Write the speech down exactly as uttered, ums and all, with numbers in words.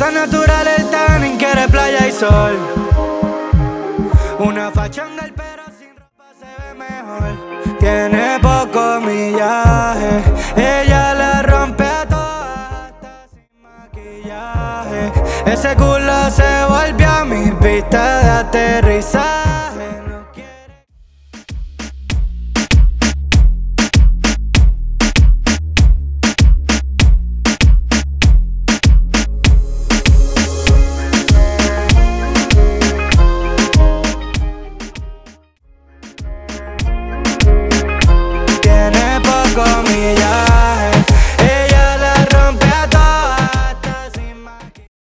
tan natural el tanning, quiere playa y sol. Una fachanga, pero sin ropa se ve mejor. Tiene poco millaje, ella la rompe a todas hasta sin maquillaje. Ese culo se volvió a mi pista de aterrizaje.